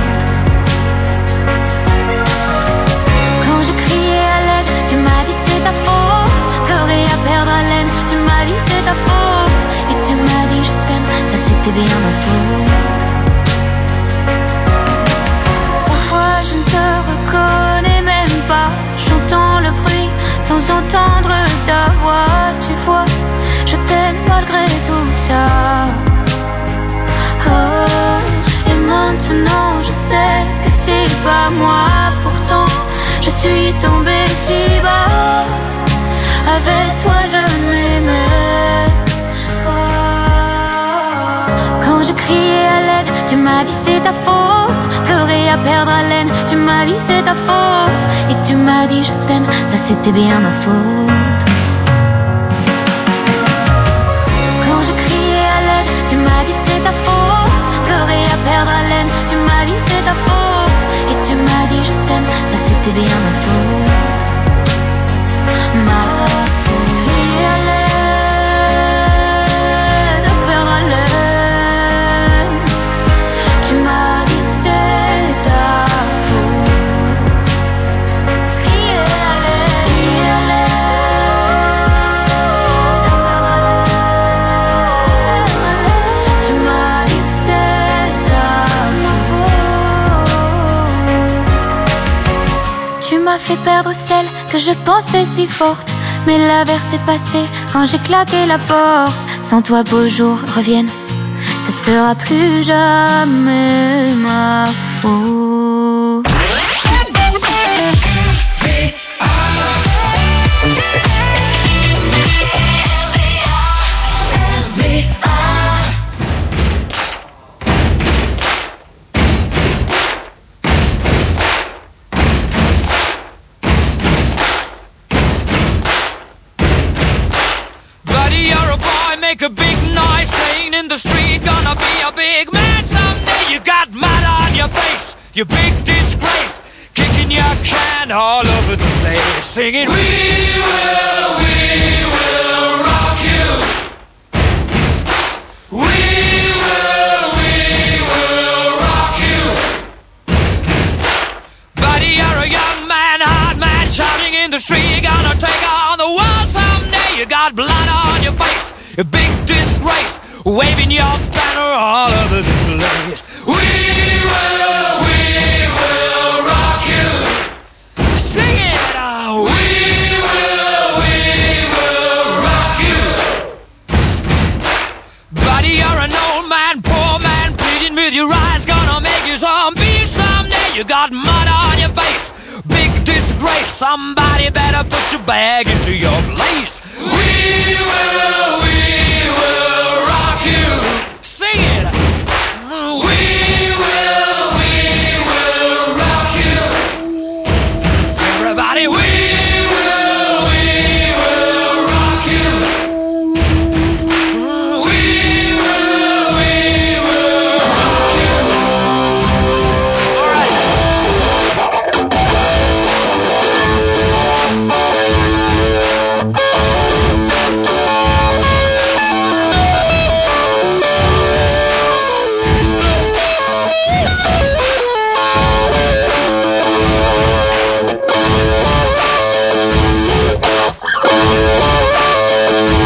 Quand je criais à l'aide, tu m'as dit c'est ta faute. Pleurer à perdre haleine, tu m'as dit c'est ta faute. Et tu m'as dit je t'aime, ça c'était bien ma faute. Parfois je ne te reconnais même pas. J'entends le bruit sans entendre ta voix. Tu vois, je t'aime malgré tout ça. Oh, et maintenant je sais que c'est pas moi. Pourtant je suis tombée si bas. Avec toi je m'aimais pas. Quand je criais à l'aide, tu m'as dit c'est ta faute. Pleurer à perdre haleine, tu m'as dit c'est ta faute. Et tu m'as dit je t'aime, ça c'était bien ma faute. Quand je criais à l'aide, tu m'as dit c'est ta faute. Pleurer à perdre haleine, tu m'as dit c'est ta faute. Et tu m'as dit je t'aime, ça c'était bien ma faute. Ma faute. fait perdre celle que je pensais si forte. Mais l'averse est passée quand j'ai claqué la porte. Sans toi, beaux jours reviennent, ce sera plus jamais ma faute. Make a big noise playing in the street. Gonna be a big man someday. You got mud on your face, you big disgrace. Kicking your can all over the place, singing we will, we will rock you. We will, we will rock you. Buddy, you're a young man, hard man, shouting in the street. Gonna take on the world someday. You got blood on your face, a big disgrace, waving your banner all over the place. We will, we will rock you. Sing it out. We will, we will rock you. Buddy, you're an old man, poor man, pleading with your eyes. Gonna make you zombie someday. You got mud on your face, big disgrace. Somebody better put your bag into your place.